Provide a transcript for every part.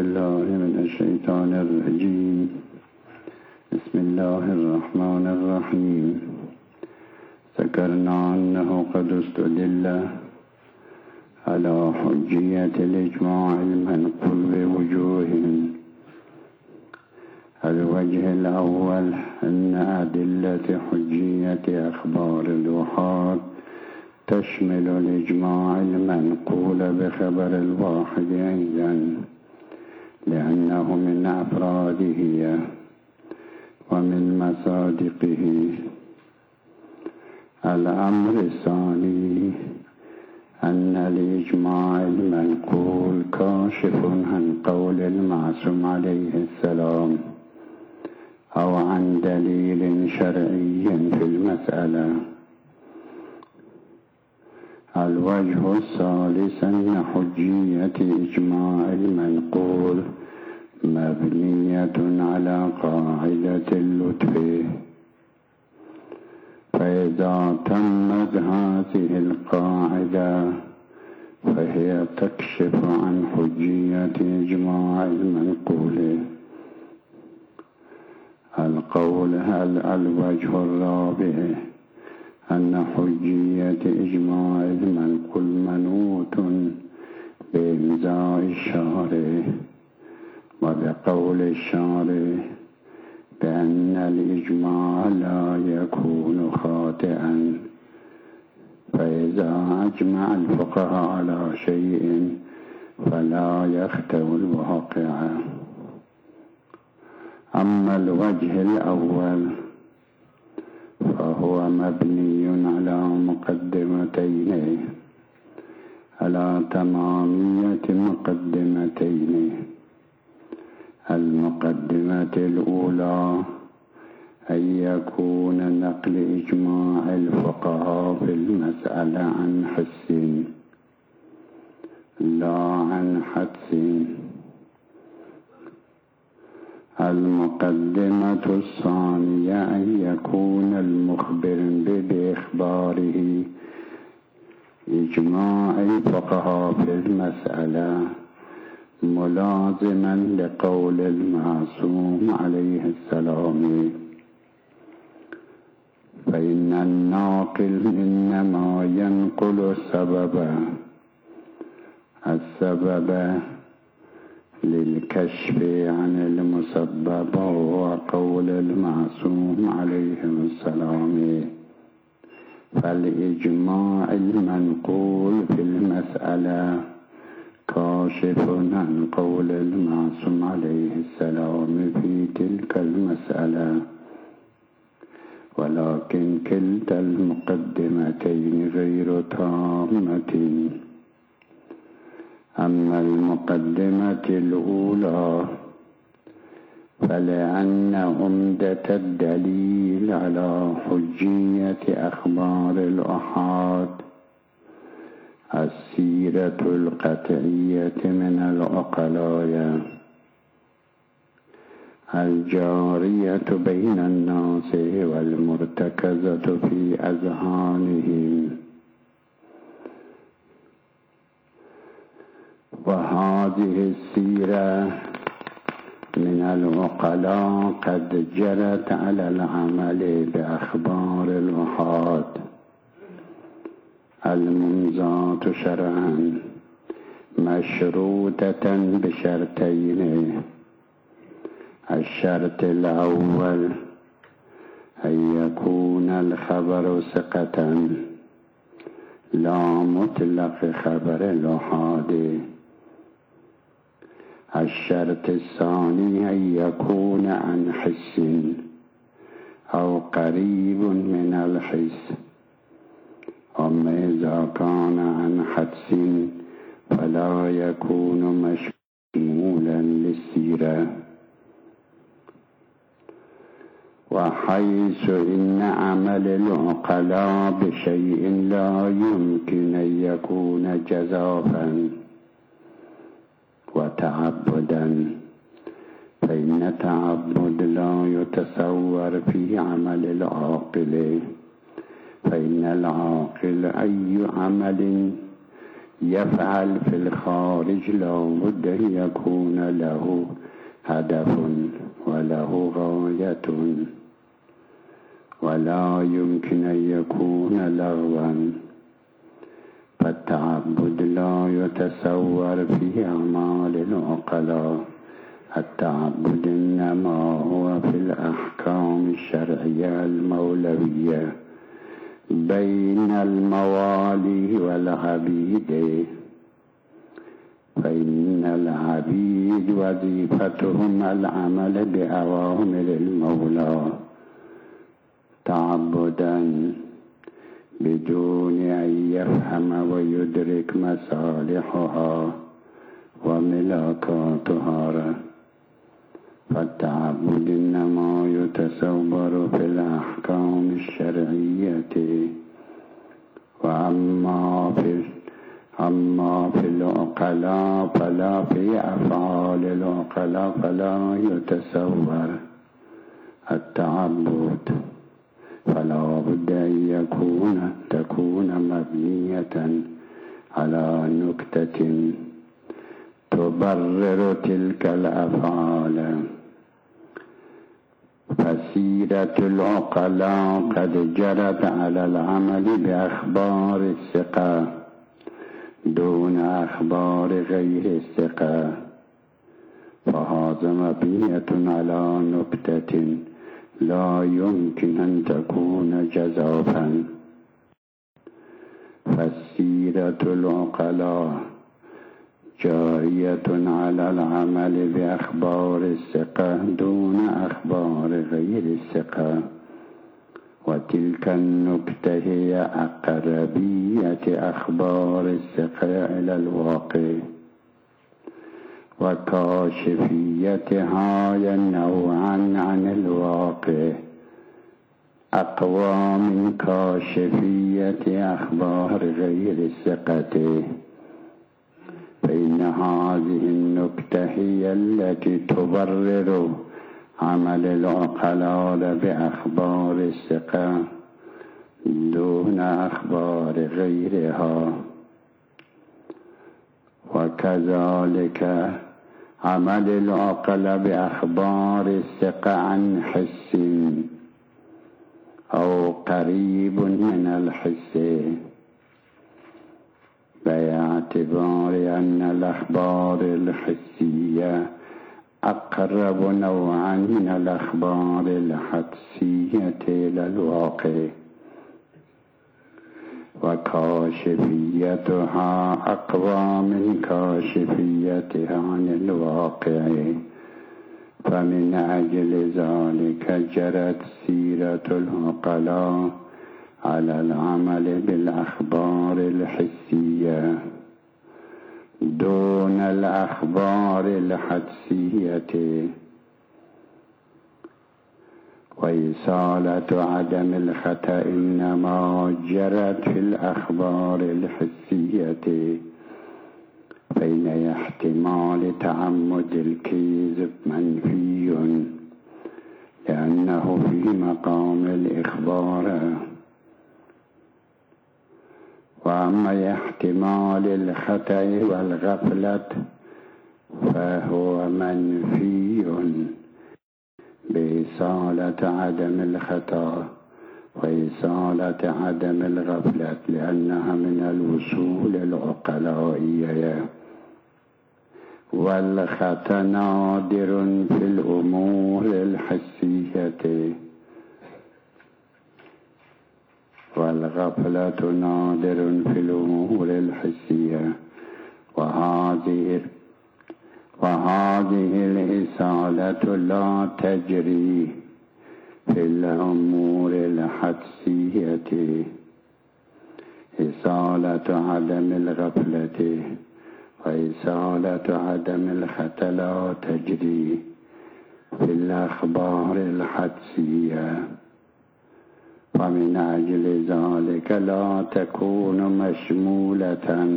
بالله من الشيطان الرجيم. بسم الله الرحمن الرحيم. ذكرنا أنه قد استدل على حجية الإجماع المنقول بوجوه. الوجه الأول أن أدلة حجية أخبار الوحاد تشمل الإجماع المنقول بخبر الواحد أيضا، لأنه من أفراده ومن مصادقه. الأمر الثاني أن الإجماع المنقول كاشف عن قول المعصوم عليه السلام أو عن دليل شرعي في المسألة. الوجه الثالث أن حجية إجماع المنقول مبنية على قاعدة اللطف، فإذا تمت هذه القاعدة فهي تكشف عن حجية إجماع المنقول. الوجه الرابع أن حجية إجماع المنقول منوط بإمضاء الشارع وبقول الشارع بأن الإجماع لا يكون خاطئا، فإذا أجمع الفقهاء على شيء فلا يخطئ الواقع. أما الوجه الأول فهو مبني على مقدمتين، على تمامية مقدمتين. المقدمة الأولى أن يكون نقل إجماع الفقهاء في المسألة عن حس لا عن حدس. المقدمة الثانية أن يكون المخبر بإخباره إجماع الفقهاء في المسألة ملازما لقول المعصوم عليه السلام، فإن الناقل إنما ينقل السبب للكشف عن المسبب، وهو قول المعصوم عليه السلام. فالإجماع المنقول في المسألة كاشف عن قول المعصوم عليه السلام في تلك المسألة، ولكن كلتا المقدمتين غير تامة. أما المقدمة الأولى فلأن عمدة الدليل على حجية أخبار الآحاد السيرة القطعية من العقلاء الجارية بين الناس والمرتكزة في أذهانهم، وهذه السيرة من العقلاء قد جرت على العمل بأخبار الآحاد المنزات شرعا مشروطة بشرطين. الشرط الأول أن يكون الخبر ثقة لا مطلق خبر الآحاد. الشرط الثاني أن يكون عن حس أو قريب من الحس. أما إذا كان عن حدس فلا يكون مشمولا للسيرة. وحيث إن عمل العقلاء بشيء لا يمكن أن يكون جزافا وتعبدا، فإن التعبد لا يتصور في عمل العاقل، فإن العاقل أي عمل يفعل في الخارج لا بد أن يكون له هدف وله غاية، ولا يمكن أن يكون لغوا. فالتعبد لا يتصور في أعمال العقلاء، التعبد إنما هو في الأحكام الشرعية المولوية بين الموالي والعبيد، فإن العبيد وظيفتهم العمل بأوامر المولى تعبدا بدون أن يفهم ويدرك مصالحها وملاكاتها. فالتعبد إنما يتصور في الأحكام الشرعية، وأما في العقلاء فلا، في أفعال العقلاء فلا يتصور التعبد، فلا بد أن تكون مبنية على نكتة تبرر تلك الأفعال. فسيرة العقلاء قد جرت على العمل بأخبار الثقة دون أخبار غير الثقة، فهذا مبنية على نكتة لا يمكن أن تكون جزافا. فسيرة العقلاء جارية على العمل بأخبار الثقة دون أخبار غير الثقة، وتلك النكتة هي أقربية أخبار الثقة إلى الواقع، وكاشفيتها نوعا عن الواقع أقوى من كاشفية أخبار غير الثقة. فإن هذه النكتة هي التي تبرر عمل العقلاء بأخبار الثقة دون أخبار غيرها. وكذلك عمل العقل بأخبار الثقة عن حس أو قريب من الحس، باعتبار أن الأخبار الحسية أقرب نوعا من الأخبار الحدسية إلى الواقع، وكاشفيتها أقوى من كاشفيتها عن الواقع. فمن أجل ذلك جرت سيرة العقلاء على العمل بالأخبار الحسية دون الأخبار الحدسية. وإزالة عدم الخطأ إنما جرت في الأخبار الحسية، فإن احتمال تعمد الكذب منفي لأنه في مقام الإخبار، وأما احتمال الخطأ والغفلة فهو منفي بإزالة عدم الخطأ وإزالة عدم الغفلة، لأنها من الوصول العقلائية. والخطأ نادر في الأمور الحسية، والغفلة نادر في الأمور الحسية. وهذه الإزالة لا تجري في الأمور الحدسية. إزالة عدم الغفلة وإزالة عدم الخطأ لا تجري في الأخبار الحدسية، ومن أجل ذلك لا تكون مشمولة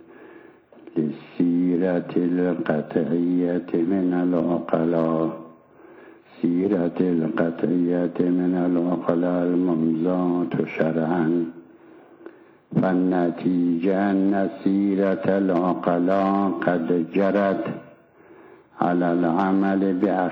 للسيرة القطعية من العقلاء. سيرة القطعية من العقلاء الممضاة شرعا فالنتيجة أن سيرة العقلاء قد جرت على العمل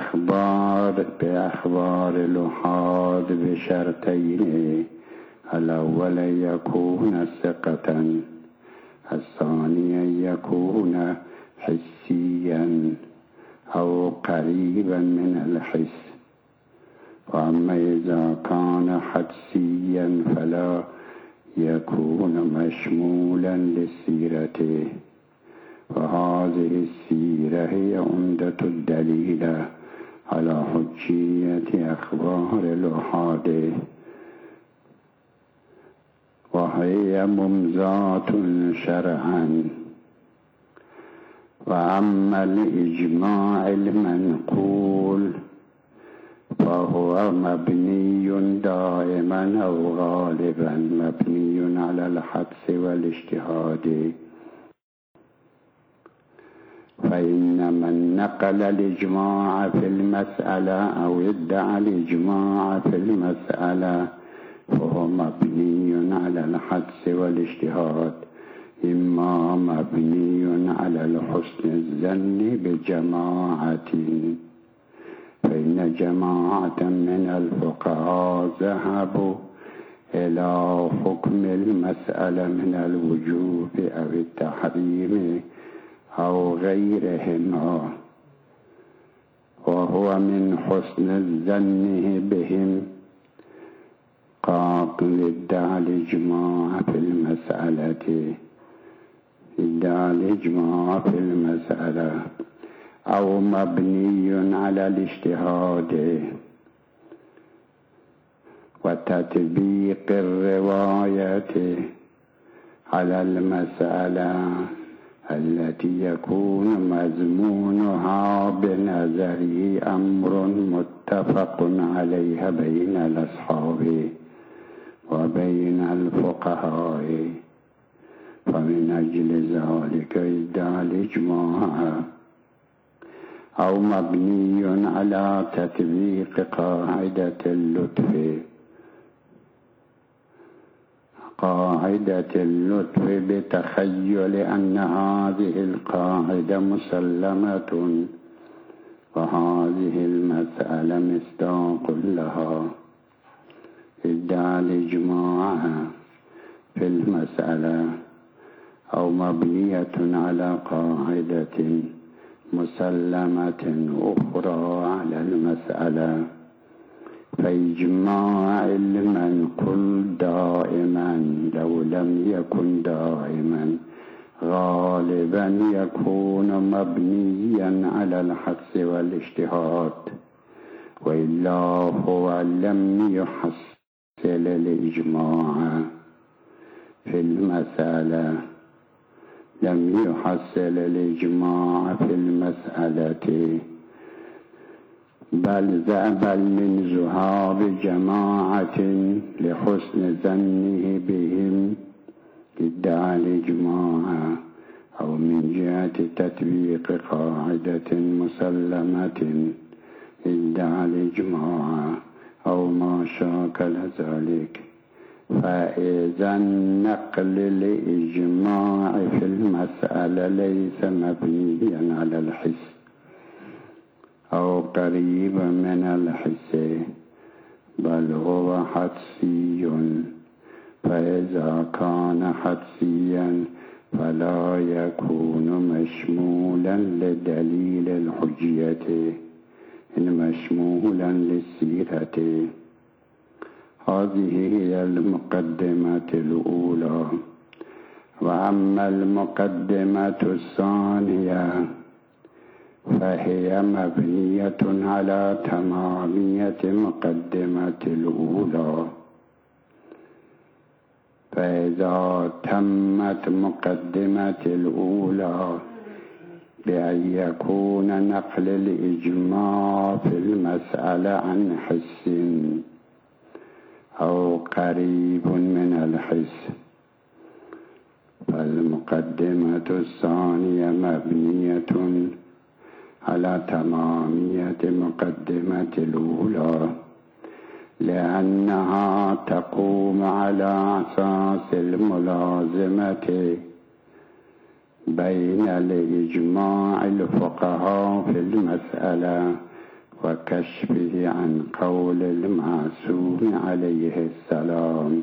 بأخبار الأحاد بشرطين: الأول يكون ثقة، الثاني يكون حسيا أو قريبا من الحس. وأما إذا كان حدسيا فلا يكون مشمولا لسيرته، وهذه السيرة هي عمدة الدليل على حجية أخبار الأحاد، وهي ممزاة شرعا. وأما الإجماع المنقول فهو مبني دائما أو غالبا مبني على الحدس والاجتهاد. فإن من نقل الإجماع في المسألة أو ادعى الإجماع في المسألة فهو مبني على الحدس والاجتهاد، إما مبني على الحسن الظن بجماعة، فإن جماعة من الفقهاء ذهبوا إلى حكم المسألة من الوجوب أو التحريم أو غيرهما، وهو من حسن الظن بهم قابل ادعى الإجماع في المسألة أو مبني على الاجتهاد وتطبيق الرواية على المسألة التي يكون مضمونها بنظره أمر متفق عليه بين الأصحاب وبين الفقهاء، فمن أجل ذلك ادعى الإجماع. أو مبني على تطبيق قاعدة اللطف بتخيل أن هذه القاعدة مسلمة وهذه المسألة مصداق لها. ادعى الإجماع في المسألة أو مبنية على قاعدة مسلمة أخرى على المسألة، فإجماع المنقول دائما لو لم يكن دائما غالبا يكون مبنيا على الحدس والاجتهاد، وإلا هو لم يحصل الإجماع في المسألة، لم يحصل الإجماع في المسألة، بل من ذهاب جماعة لحسن ظنه بهم ادعى الإجماع، أو من جهة تطبيق قاعدة مسلمة ادعى الإجماع، أو ما شاكل ذلك. فإذا نقل الإجماع في المسألة ليس مبنيا على الحس أو قريبا من الحس، بل هو حدسي. فإذا كان حدسيا فلا يكون مشمولا لدليل الحجية، مشمولا للسيرة. هذه هي المقدمة الأولى. وأما المقدمة الثانية فهي مبنية على تمامية مقدمة الأولى. فإذا تمت مقدمة الأولى بأن يكون نقل الإجماع في المسألة عن حس أو قريب من الحس، فالمقدمة الثانية مبنية على تمامية مقدمة الأولى، لأنها تقوم على أساس الملازمة بين الإجماع الفقهاء في المسألة وكشفه عن قول المعصوم عليه السلام.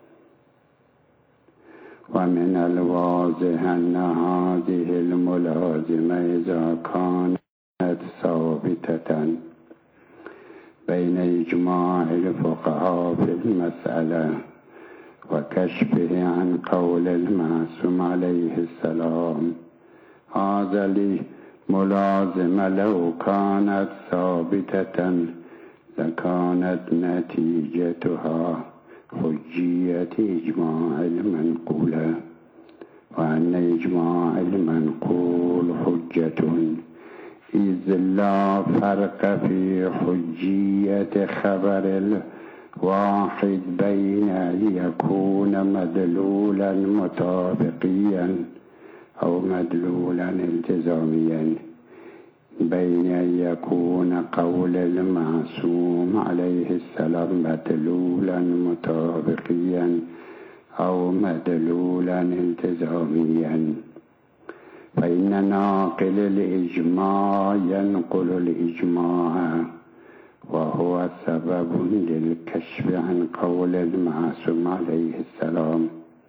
ومن الواضح أن هذه الملازمة إذا كانت ثابتة بين إجماع الفقهاء في المسألة وكشفه عن قول المعصوم عليه السلام، هذا الملازمة لو كانت ثابتة لكانت نتيجتها حجية إجماع المنقولة، وأن إجماع المنقول حجة، إذ لا فرق في حجية خبر الواحد بين أن يكون مدلولا مطابقيا أو مدلولا التزاميا، بين أن يكون قول المعصوم عليه السلام مدلولا مطابقيا أو مدلولا التزاميا. فإن ناقل الإجماع ينقل الإجماع، وهو سبب للكشف عن قول المعصوم عليه السلام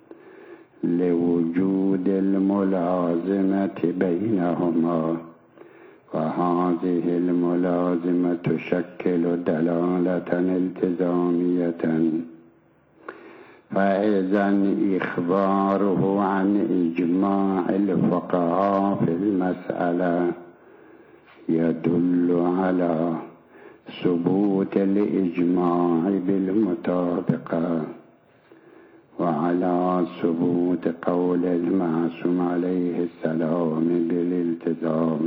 لوجود الملازمة بينهما، وهذه الملازمة تشكل دلالة التزامية. فإذا إخباره عن إجماع الفقهاء في المسألة يدل على ثبوت الإجماع بالمطابقة، وعلى ثبوت قول المعصوم عليه السلام بالالتزام،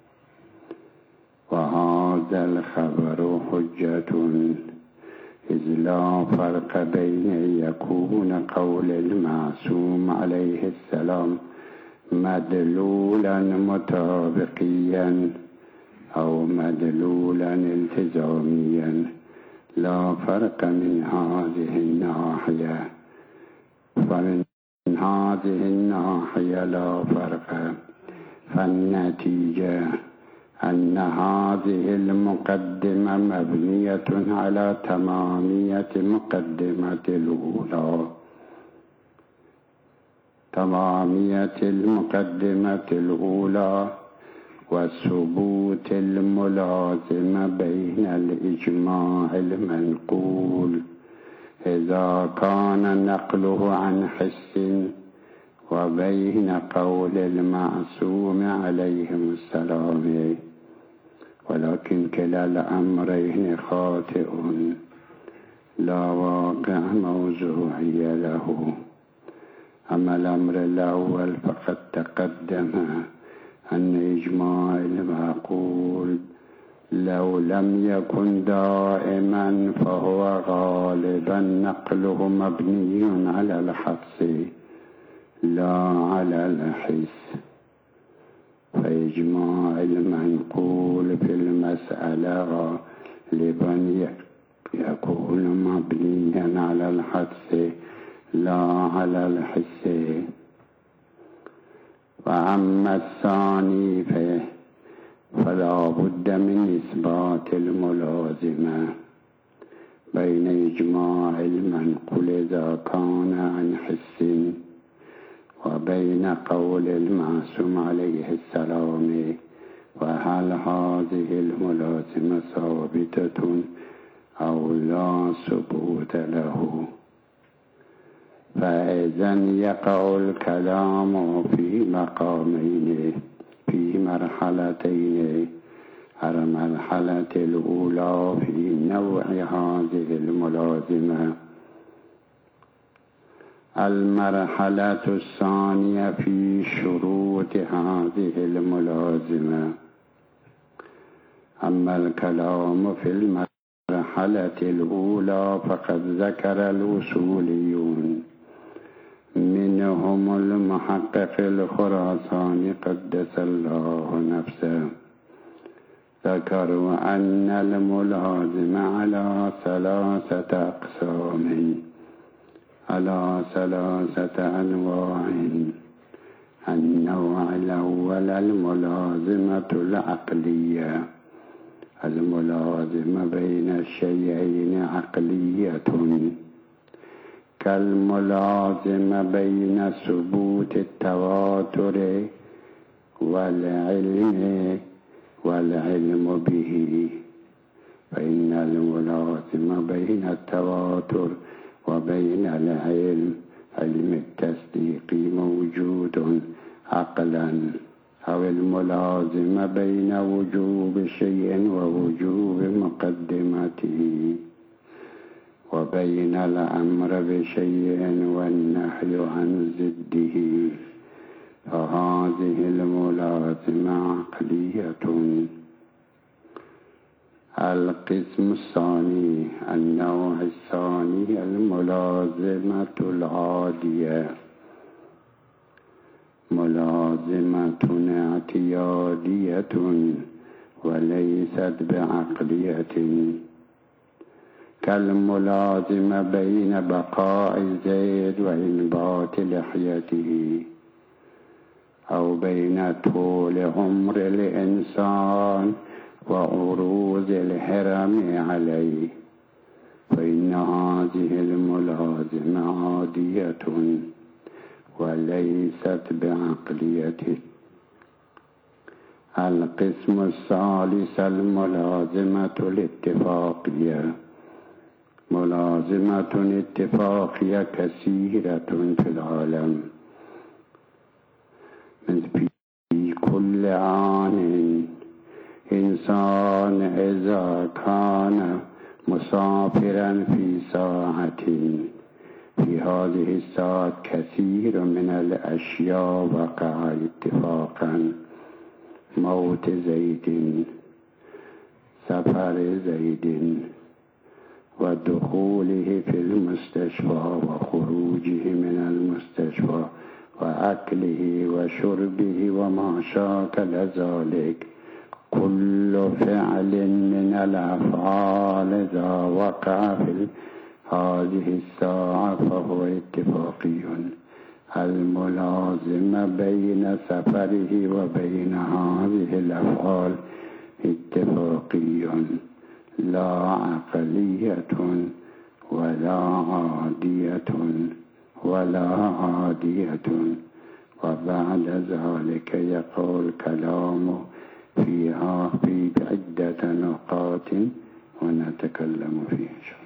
وهذا الخبر حجة، إذ لا فرق بين أن يكون قول المعصوم عليه السلام مدلولا مطابقيا أو مدلولا التزاميا، لا فرق من هذه الناحية. فمن هذه الناحية لا فرق، فالنتيجة أن هذه المقدمة مبنية على تمامية المقدمة الأولى وثبوت الملازمة بين الإجماع المنقول إذا كان نقله عن حس وبين قول المعصوم عليهم السلام، ولكن كلا الأمرين خاطئ لا واقع موضوعي له. أما الأمر الأول فقد تقدم أن إجماع المعقول لو لم يكن دائما فهو غالبا نقله مبني على الحدس لا على الحس، فإجماع المنقول في المسألة غالبا يكون مبنيا على الحدس لا على الحس. وأما الثاني فلا بد من إثبات الملازمة بين إجماع المنقول إذا كان عن حس وبين قول المعصوم عليه السلام، وهل هذه الملازمة ثابتة أو لا ثبوت له. فإذا يقع الكلام في مقامين في مرحلتين، المرحلة الأولى في نوع هذه الملازمة، المرحلة الثانية في شروط هذه الملازمة. أما الكلام في المرحلة الأولى فقد ذكر الوصوليون منهم المحقق الخراساني قدس الله نفسه، ذكروا أن الملازم على 3 أقسام، على 3 أنواع. النوع الأول الملازمة العقلية، الملازمة بين الشيئين عقلية، كالملازمة بين ثبوت التواتر والعلم به، فإن الملازمة بين التواتر وبين العلم، علم التصديق، موجود عقلا، أو الملازمة بين وجوب شيء ووجوب مقدمته، وبين الأمر بشيء والنهي عن ضده، فهذه الملازمة عقلية. القسم الثاني، النوع الثاني الملازمة العادية، ملازمة اعتيادية وليست بعقلية، كالملازمة بين بقاء زيد وإنبات لحيته، أو بين طول عمر الإنسان وعروض الهرم عليه، فإن هذه الملازمة عادية وليست بعقلية. القسم الثالث الملازمة الاتفاقية، ملازمة اتفاقية كثيرة في العالم، في كل آن إنسان إذا كان مسافرا في ساعة، في هذه الساعة كثير من الأشياء وقع اتفاقا، موت زيد، سفر زيد، ودخوله في المستشفى وخروجه من المستشفى، وأكله وشربه وما شاكل ذلك، كل فعل من الأفعال إذا وقع في هذه الساعة فهو اتفاقي. الملازمة بين سفره وبين هذه الأفعال اتفاقي، لا عقلية ولا عادية. وبعد ذلك يقول كلامه فيها في عدة نقاط ونتكلم فيه.